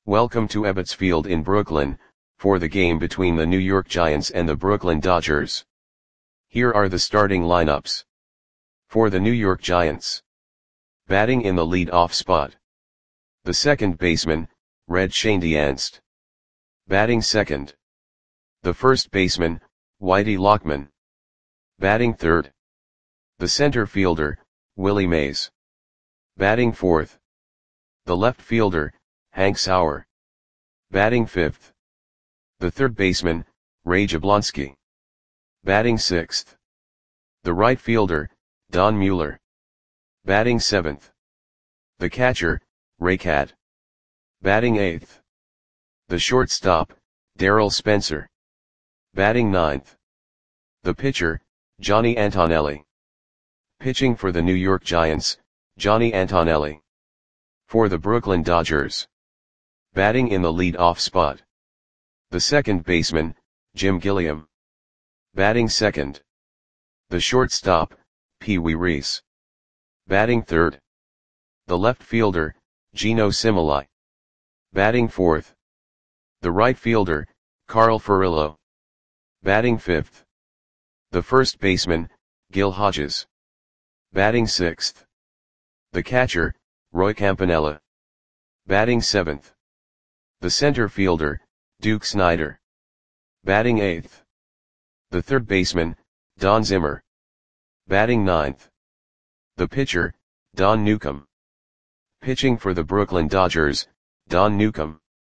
Welcome to Ebbets Field in Brooklyn, for the game between the New York Giants and the Brooklyn Dodgers. Here are the starting lineups. For the New York Giants. Batting in the lead-off spot. The second baseman, Red Schoendienst. Batting second. The first baseman, Whitey Lockman. Batting third. The center fielder, Willie Mays. Batting fourth. The left fielder, Hank Sauer. Batting fifth. The third baseman, Ray Jablonski. Batting sixth. The right fielder, Don Mueller. Batting seventh. The catcher, Ray Cat. Batting eighth. The shortstop, Darryl Spencer. Batting ninth. The pitcher, Johnny Antonelli. Pitching for the New York Giants, Johnny Antonelli. For the Brooklyn Dodgers. Batting in the lead-off spot. The second baseman, Jim Gilliam. Batting second. The shortstop, Pee Wee Reese. Batting third. The left fielder, Gino Cimoli. Batting fourth. The right fielder, Carl Furillo. Batting fifth. The first baseman, Gil Hodges. Batting sixth. The catcher, Roy Campanella. Batting seventh. The center fielder, Duke Snider. Batting eighth. The third baseman, Don Zimmer. Batting ninth. The pitcher, Don Newcombe. Pitching for the Brooklyn Dodgers, Don Newcombe.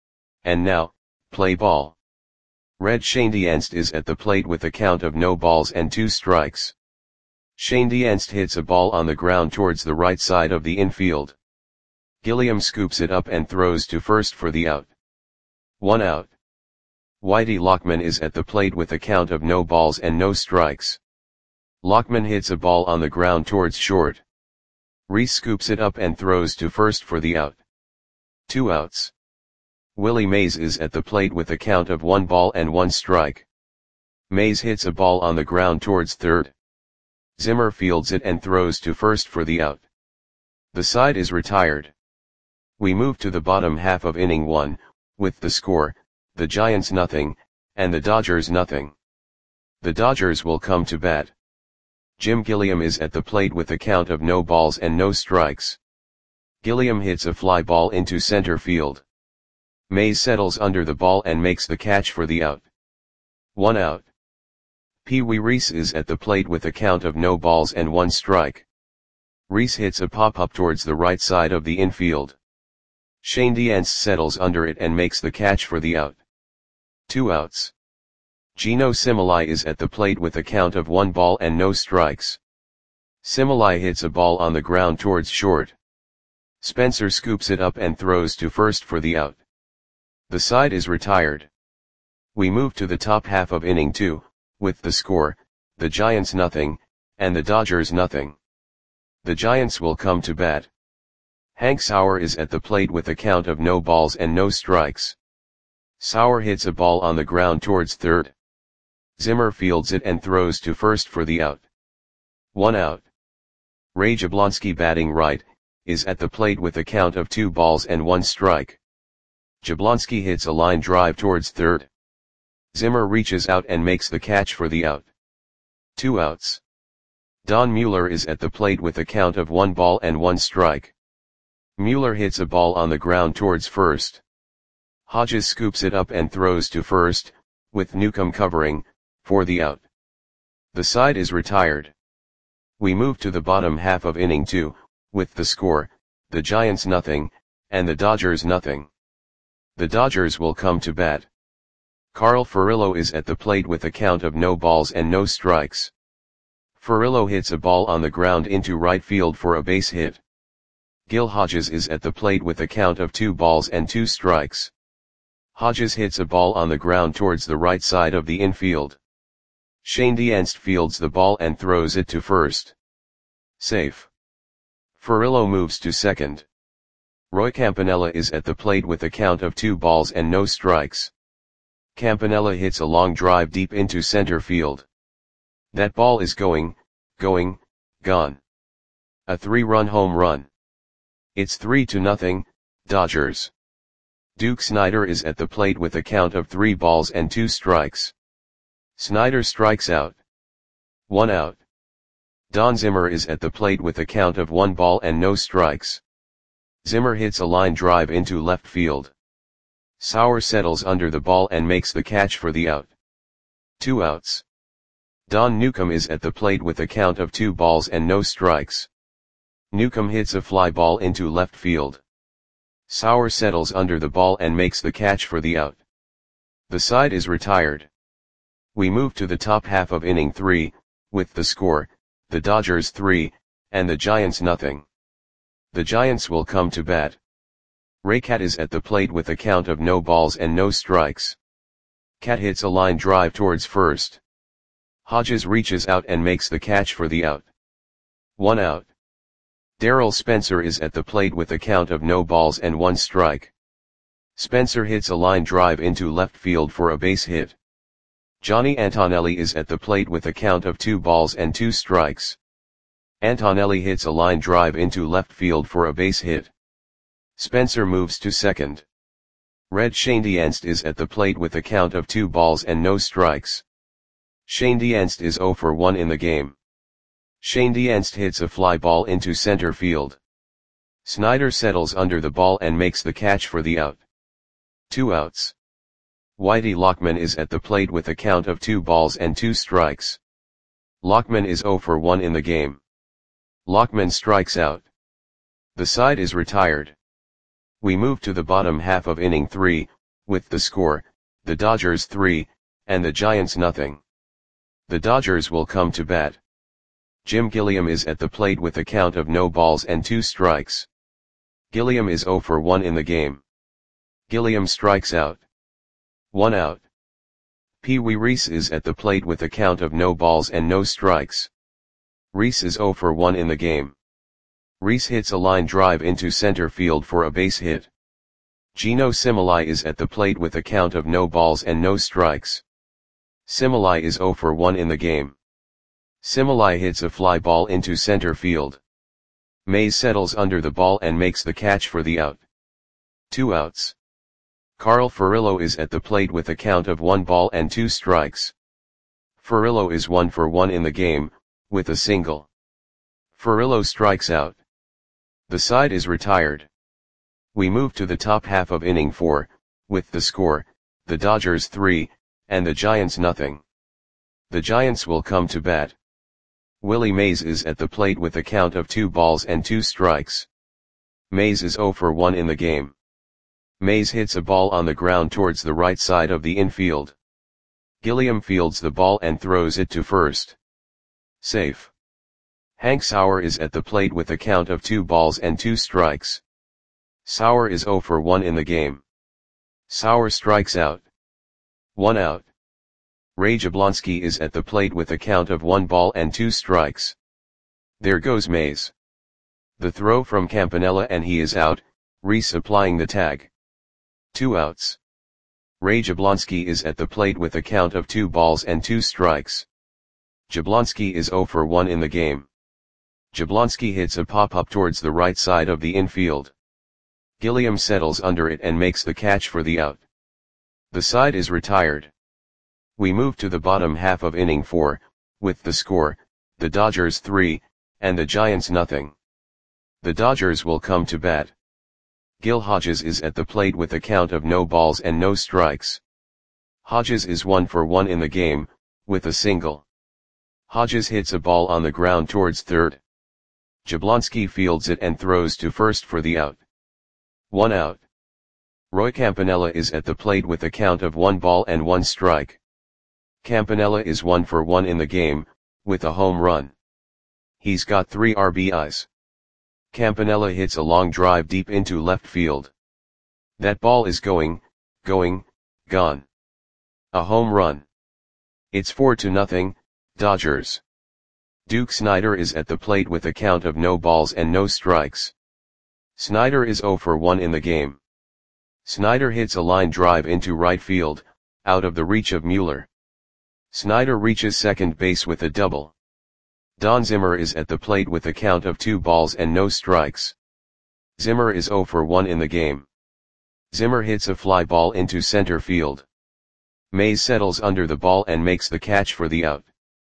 And now, play ball. Red Schoendienst is at the plate with a count of no balls and 2 strikes. Schoendienst hits a ball on the ground towards the right side of the infield. Gilliam scoops it up and throws to first for the out. 1 out. Whitey Lockman is at the plate with a count of no balls and no strikes. Lockman hits a ball on the ground towards short. Reese scoops it up and throws to first for the out. 2 outs. Willie Mays is at the plate with a count of 1 ball and 1 strike. Mays hits a ball on the ground towards third. Zimmer fields it and throws to first for the out. The side is retired. We move to the bottom half of inning 1, with the score, the Giants nothing, and the Dodgers nothing. The Dodgers will come to bat. Jim Gilliam is at the plate with a count of no balls and no strikes. Gilliam hits a fly ball into center field. Mays settles under the ball and makes the catch for the out. 1 out. Pee Wee Reese is at the plate with a count of no balls and 1 strike. Reese hits a pop-up towards the right side of the infield. Schoendienst settles under it and makes the catch for the out. 2 outs. Gino Cimoli is at the plate with a count of 1 ball and no strikes. Cimoli hits a ball on the ground towards short. Spencer scoops it up and throws to first for the out. The side is retired. We move to the top half of inning 2, with the score, the Giants nothing, and the Dodgers nothing. The Giants will come to bat. Hank Sauer is at the plate with a count of no balls and no strikes. Sauer hits a ball on the ground towards third. Zimmer fields it and throws to first for the out. 1 out. Ray Jablonski, batting right, is at the plate with a count of 2 balls and 1 strike. Jablonski hits a line drive towards third. Zimmer reaches out and makes the catch for the out. 2 outs. Don Mueller is at the plate with a count of 1 ball and 1 strike. Mueller hits a ball on the ground towards first. Hodges scoops it up and throws to first, with Newcombe covering, for the out. The side is retired. We move to the bottom half of inning 2, with the score, the Giants nothing, and the Dodgers nothing. The Dodgers will come to bat. Carl Furillo is at the plate with a count of no balls and no strikes. Furillo hits a ball on the ground into right field for a base hit. Gil Hodges is at the plate with a count of 2 balls and 2 strikes. Hodges hits a ball on the ground towards the right side of the infield. Schoendienst fields the ball and throws it to first. Safe. Furillo moves to second. Roy Campanella is at the plate with a count of 2 balls and no strikes. Campanella hits a long drive deep into center field. That ball is gone. A 3-run home run. It's 3-0, Dodgers. Duke Snider is at the plate with a count of 3 balls and 2 strikes. Snider strikes out. 1 out. Don Zimmer is at the plate with a count of 1 ball and no strikes. Zimmer hits a line drive into left field. Sauer settles under the ball and makes the catch for the out. 2 outs. Don Newcomb is at the plate with a count of 2 balls and no strikes. Newcomb hits a fly ball into left field. Sauer settles under the ball and makes the catch for the out. The side is retired. We move to the top half of inning 3, with the score, the Dodgers 3, and the Giants nothing. The Giants will come to bat. Raycat is at the plate with a count of no balls and no strikes. Cat hits a line drive towards first. Hodges reaches out and makes the catch for the out. 1 out. Darryl Spencer is at the plate with a count of no balls and 1 strike. Spencer hits a line drive into left field for a base hit. Johnny Antonelli is at the plate with a count of 2 balls and 2 strikes. Antonelli hits a line drive into left field for a base hit. Spencer moves to second. Red Schoendienst is at the plate with a count of 2 balls and no strikes. Schoendienst is 0 for 1 in the game. Schoendienst hits a fly ball into center field. Snider settles under the ball and makes the catch for the out. 2 outs. Whitey Lockman is at the plate with a count of 2 balls and 2 strikes. Lockman is 0 for 1 in the game. Lockman strikes out. The side is retired. We move to the bottom half of inning 3, with the score, the Dodgers 3, and the Giants nothing. The Dodgers will come to bat. Jim Gilliam is at the plate with a count of no balls and 2 strikes. Gilliam is 0 for 1 in the game. Gilliam strikes out. 1 out. Pee Wee Reese is at the plate with a count of no balls and no strikes. Reese is 0 for 1 in the game. Reese hits a line drive into center field for a base hit. Gino Similai is at the plate with a count of no balls and no strikes. Similai is 0 for 1 in the game. Similai hits a fly ball into center field. Mays settles under the ball and makes the catch for the out. 2 outs. Carl Furillo is at the plate with a count of 1 ball and 2 strikes. Furillo is 1 for 1 in the game, with a single. Furillo strikes out. The side is retired. We move to the top half of inning 4, with the score, the Dodgers 3, and the Giants nothing. The Giants will come to bat. Willie Mays is at the plate with a count of 2 balls and 2 strikes. Mays is 0 for 1 in the game. Mays hits a ball on the ground towards the right side of the infield. Gilliam fields the ball and throws it to first. Safe. Hank Sauer is at the plate with a count of 2 balls and 2 strikes. Sauer is 0 for 1 in the game. Sauer strikes out. 1 out. Ray Jablonski is at the plate with a count of 1 ball and 2 strikes. There goes Mays. The throw from Campanella and he is out, Reese applying the tag. 2 outs. Ray Jablonski is at the plate with a count of 2 balls and 2 strikes. Jablonski is 0 for 1 in the game. Jablonski hits a pop-up towards the right side of the infield. Gilliam settles under it and makes the catch for the out. The side is retired. We move to the bottom half of inning 4, with the score, the Dodgers 3, and the Giants nothing. The Dodgers will come to bat. Gil Hodges is at the plate with a count of no balls and no strikes. Hodges is 1 for 1 in the game, with a single. Hodges hits a ball on the ground towards third. Jablonski fields it and throws to first for the out. 1 out. Roy Campanella is at the plate with a count of 1 ball and 1 strike. Campanella is 1 for 1 in the game, with a home run. He's got 3 RBIs. Campanella hits a long drive deep into left field. That ball is going, gone. A home run. It's 4-0, Dodgers. Duke Snider is at the plate with a count of no balls and no strikes. Snider is 0 for 1 in the game. Snider hits a line drive into right field, out of the reach of Mueller. Snider reaches second base with a double. Don Zimmer is at the plate with a count of 2 balls and no strikes. Zimmer is 0 for 1 in the game. Zimmer hits a fly ball into center field. Mays settles under the ball and makes the catch for the out.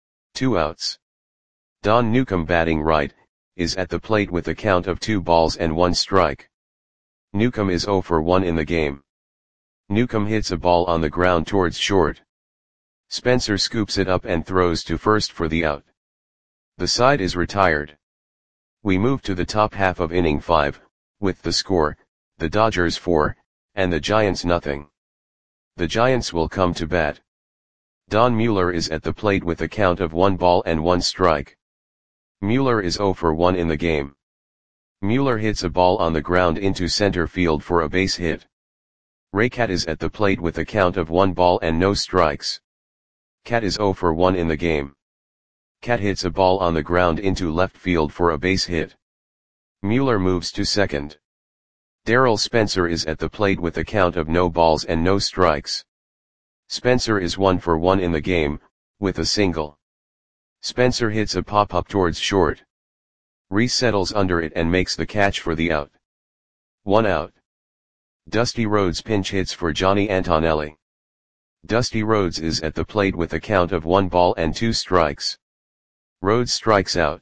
2 outs. Don Newcombe, batting right, is at the plate with a count of 2 balls and 1 strike. Newcombe is 0 for 1 in the game. Newcombe hits a ball on the ground towards short. Spencer scoops it up and throws to first for the out. The side is retired. We move to the top half of inning 5, with the score, the Dodgers 4, and the Giants nothing. The Giants will come to bat. Don Mueller is at the plate with a count of 1 ball and 1 strike. Mueller is 0 for 1 in the game. Mueller hits a ball on the ground into center field for a base hit. Ray Cat is at the plate with a count of 1 ball and no strikes. Cat is 0 for 1 in the game. Cat hits a ball on the ground into left field for a base hit. Mueller moves to second. Darryl Spencer is at the plate with a count of no balls and no strikes. Spencer is 1 for 1 in the game, with a single. Spencer hits a pop-up towards short. Reese settles under it and makes the catch for the out. 1 out. Dusty Rhodes pinch hits for Johnny Antonelli. Dusty Rhodes is at the plate with a count of 1 ball and 2 strikes. Rhodes strikes out.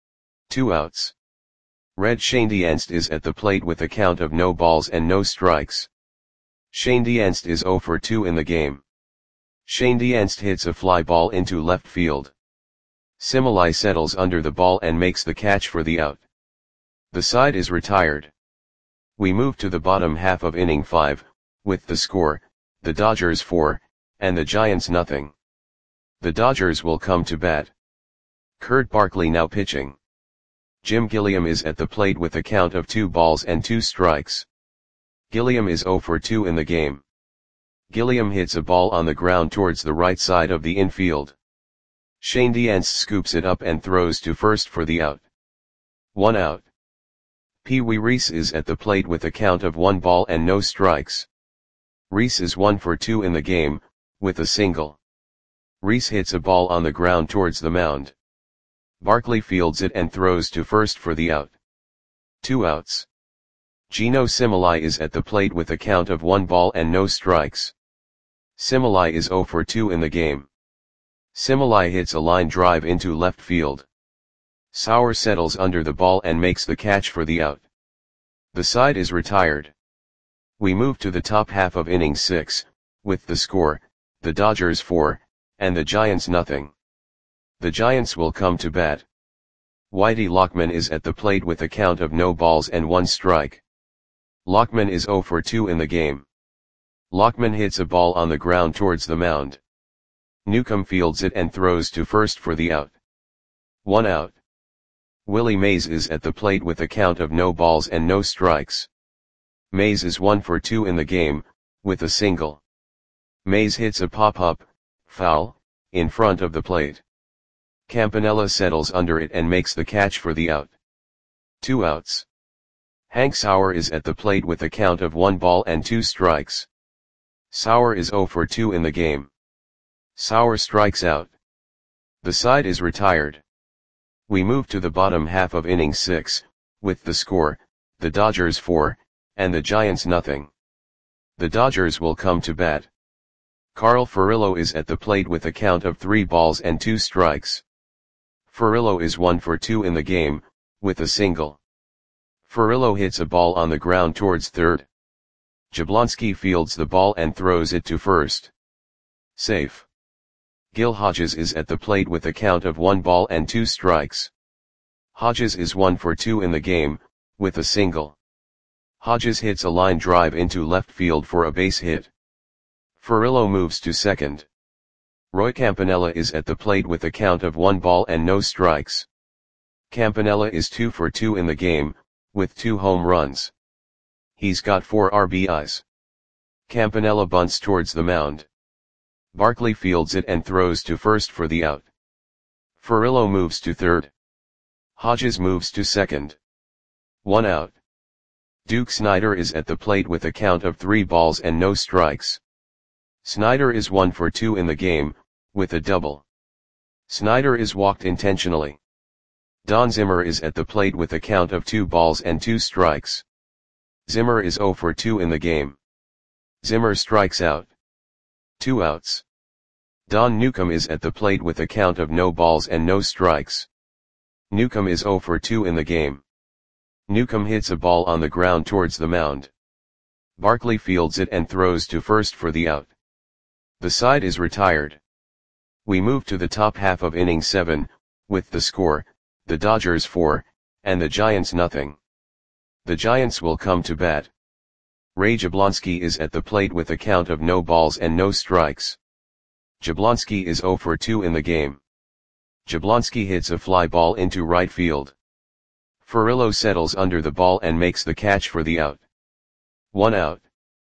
2 outs. Red Schoendienst is at the plate with a count of no balls and no strikes. Schoendienst is 0 for 2 in the game. Schoendienst hits a fly ball into left field. Similai settles under the ball and makes the catch for the out. The side is retired. We move to the bottom half of inning 5, with the score, the Dodgers 4, and the Giants nothing. The Dodgers will come to bat. Kurt Barkley now pitching. Jim Gilliam is at the plate with a count of 2 balls and 2 strikes. Gilliam is 0 for 2 in the game. Gilliam hits a ball on the ground towards the right side of the infield. Schoendienst scoops it up and throws to first for the out. 1 out. Pee Wee Reese is at the plate with a count of 1 ball and no strikes. Reese is 1 for 2 in the game, with a single. Reese hits a ball on the ground towards the mound. Barkley fields it and throws to first for the out. 2 outs. Gino Similai is at the plate with a count of 1 ball and no strikes. Similai is 0 for 2 in the game. Similai hits a line drive into left field. Sauer settles under the ball and makes the catch for the out. The side is retired. We move to the top half of inning 6, with the score, the Dodgers 4, and the Giants nothing. The Giants will come to bat. Whitey Lockman is at the plate with a count of no balls and 1 strike. Lockman is 0 for 2 in the game. Lockman hits a ball on the ground towards the mound. Newcombe fields it and throws to first for the out. 1 out. Willie Mays is at the plate with a count of no balls and no strikes. Mays is 1 for 2 in the game, with a single. Mays hits a pop-up, foul, in front of the plate. Campanella settles under it and makes the catch for the out. 2 outs. Hank Sauer is at the plate with a count of 1 ball and 2 strikes. Sauer is 0 for 2 in the game. Sauer strikes out. The side is retired. We move to the bottom half of inning 6, with the score, the Dodgers 4, and the Giants nothing. The Dodgers will come to bat. Carl Furillo is at the plate with a count of 3 balls and 2 strikes. Furillo is 1 for 2 in the game, with a single. Furillo hits a ball on the ground towards third. Jablonski fields the ball and throws it to first. Safe. Gil Hodges is at the plate with a count of 1 ball and 2 strikes. Hodges is 1 for 2 in the game, with a single. Hodges hits a line drive into left field for a base hit. Furillo moves to second. Roy Campanella is at the plate with a count of 1 ball and no strikes. Campanella is 2 for 2 in the game, with 2 home runs. He's got 4 RBIs. Campanella bunts towards the mound. Barkley fields it and throws to first for the out. Furillo moves to third. Hodges moves to second. 1 out. Duke Snider is at the plate with a count of 3 balls and no strikes. Snider is 1 for 2 in the game, with a double. Snider is walked intentionally. Don Zimmer is at the plate with a count of 2 balls and 2 strikes. Zimmer is 0 for 2 in the game. Zimmer strikes out. 2 outs. Don Newcomb is at the plate with a count of no balls and no strikes. Newcomb is 0 for 2 in the game. Newcomb hits a ball on the ground towards the mound. Barkley fields it and throws to first for the out. The side is retired. We move to the top half of inning 7, with the score, the Dodgers 4, and the Giants nothing. The Giants will come to bat. Ray Jablonski is at the plate with a count of no balls and no strikes. Jablonski is 0 for 2 in the game. Jablonski hits a fly ball into right field. Furillo settles under the ball and makes the catch for the out. 1 out.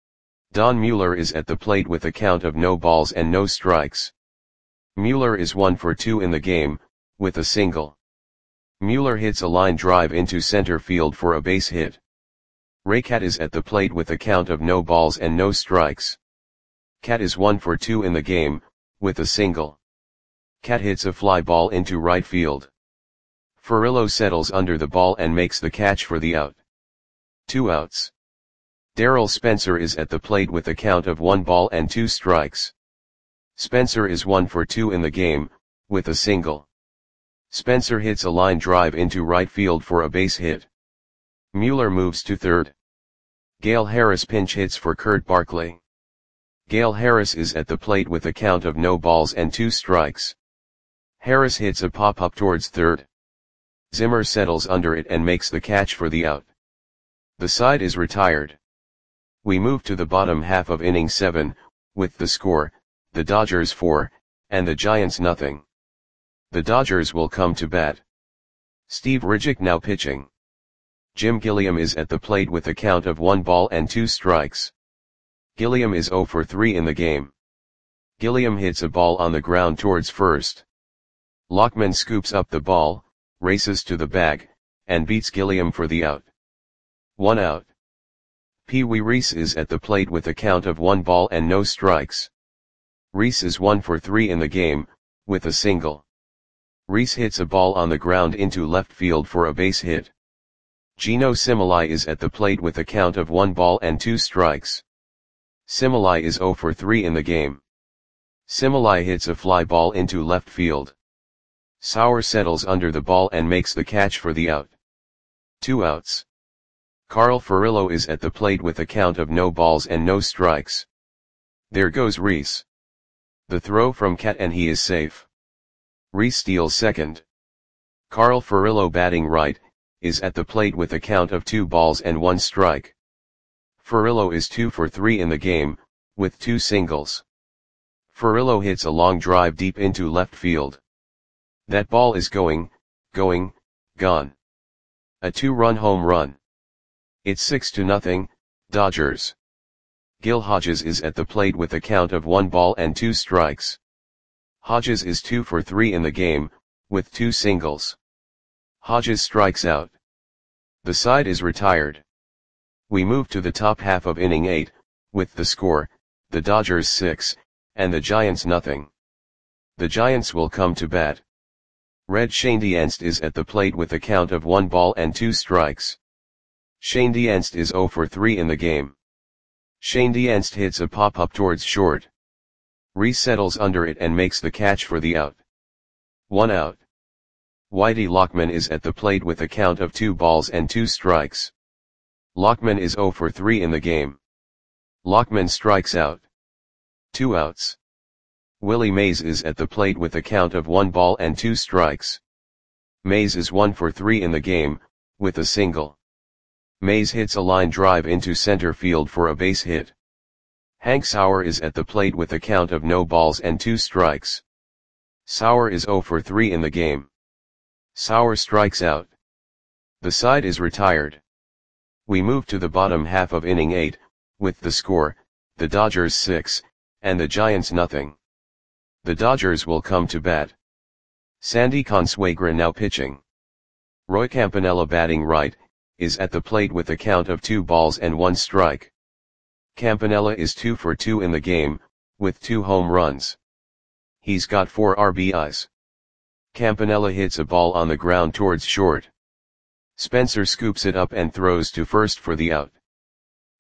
Don Mueller is at the plate with a count of no balls and no strikes. Mueller is 1 for 2 in the game, with a single. Mueller hits a line drive into center field for a base hit. Ray Cat is at the plate with a count of no balls and no strikes. Cat is 1 for 2 in the game, with a single. Cat hits a fly ball into right field. Furillo settles under the ball and makes the catch for the out. 2 outs. Darryl Spencer is at the plate with a count of 1 ball and 2 strikes. Spencer is 1 for 2 in the game, with a single. Spencer hits a line drive into right field for a base hit. Mueller moves to third. Gale Harris pinch hits for Kurt Barkley. Gale Harris is at the plate with a count of no balls and 2 strikes. Harris hits a pop-up towards third. Zimmer settles under it and makes the catch for the out. The side is retired. We move to the bottom half of inning 7, with the score, the Dodgers 4, and the Giants nothing. The Dodgers will come to bat. Steve Ridgick now pitching. Jim Gilliam is at the plate with a count of 1 ball and 2 strikes. Gilliam is 0 for 3 in the game. Gilliam hits a ball on the ground towards first. Lockman scoops up the ball, races to the bag, and beats Gilliam for the out. 1 out. Pee Wee Reese is at the plate with a count of 1 ball and no strikes. Reese is 1 for 3 in the game, with a single. Reese hits a ball on the ground into left field for a base hit. Gino Similai is at the plate with a count of 1 ball and 2 strikes. Similai is 0 for 3 in the game. Similai hits a fly ball into left field. Sauer settles under the ball and makes the catch for the out. 2 outs. Carl Furillo is at the plate with a count of no balls and no strikes. There goes Reese. The throw from Cat and he is safe. Reese steals second. Carl Furillo batting right, is at the plate with a count of 2 balls and 1 strike. Furillo is 2 for 3 in the game, with 2 singles. Furillo hits a long drive deep into left field. That ball is gone. A 2-run home run. It's 6-0, Dodgers. Gil Hodges is at the plate with a count of 1 ball and 2 strikes. Hodges is 2 for 3 in the game, with 2 singles. Hodges strikes out. The side is retired. We move to the top half of inning 8, with the score, the Dodgers 6, and the Giants nothing. The Giants will come to bat. Red Schoendienst is at the plate with a count of 1 ball and 2 strikes. Schoendienst is 0 for 3 in the game. Schoendienst hits a pop-up towards short. Reese settles under it and makes the catch for the out. 1 out. Whitey Lockman is at the plate with a count of 2 balls and 2 strikes. Lockman is 0 for 3 in the game. Lockman strikes out. 2 outs. Willie Mays is at the plate with a count of 1 ball and 2 strikes. Mays is 1 for 3 in the game, with a single. Mays hits a line drive into center field for a base hit. Hank Sauer is at the plate with a count of no balls and 2 strikes. Sauer is 0 for 3 in the game. Sauer strikes out. The side is retired. We move to the bottom half of inning 8, with the score, the Dodgers 6, and the Giants nothing. The Dodgers will come to bat. Sandy Consuegra now pitching. Roy Campanella batting right, is at the plate with a count of 2 balls and 1 strike. Campanella is 2 for 2 in the game, with 2 home runs. He's got 4 RBIs. Campanella hits a ball on the ground towards short. Spencer scoops it up and throws to first for the out.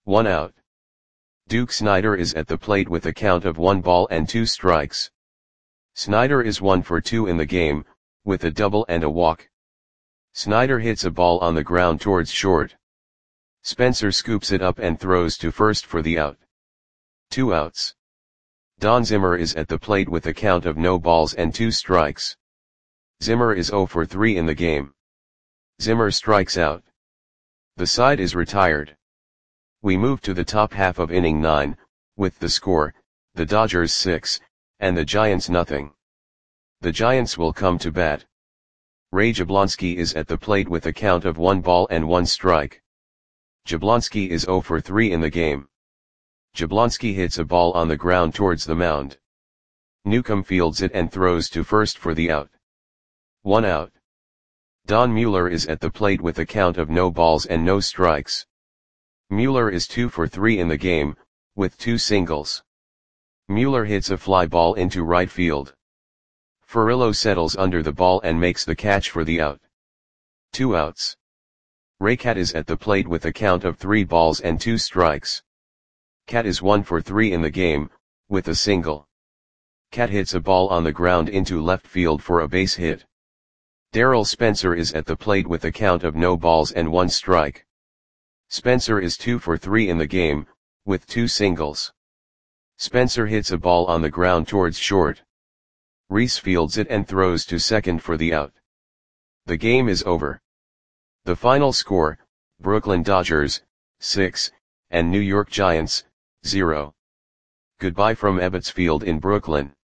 1 out. Duke Snider is at the plate with a count of 1 ball and 2 strikes. Snider is 1 for 2 in the game, with a double and a walk. Snider hits a ball on the ground towards short. Spencer scoops it up and throws to first for the out. 2 outs. Don Zimmer is at the plate with a count of no balls and 2 strikes. Zimmer is 0 for 3 in the game. Zimmer strikes out. The side is retired. We move to the top half of inning 9, with the score, the Dodgers 6, and the Giants nothing. The Giants will come to bat. Ray Jablonski is at the plate with a count of 1 ball and 1 strike. Jablonski is 0 for 3 in the game. Jablonski hits a ball on the ground towards the mound. Newcomb fields it and throws to first for the out. 1 out. Don Mueller is at the plate with a count of no balls and no strikes. Mueller is 2 for 3 in the game, with 2 singles. Mueller hits a fly ball into right field. Furillo settles under the ball and makes the catch for the out. 2 outs. Raycat is at the plate with a count of 3 balls and 2 strikes. Cat is 1 for 3 in the game, with a single. Cat hits a ball on the ground into left field for a base hit. Darryl Spencer is at the plate with a count of no balls and 1 strike. Spencer is 2 for 3 in the game, with 2 singles. Spencer hits a ball on the ground towards short. Reese fields it and throws to second for the out. The game is over. The final score, Brooklyn Dodgers, 6, and New York Giants, 0. Goodbye from Ebbets Field in Brooklyn.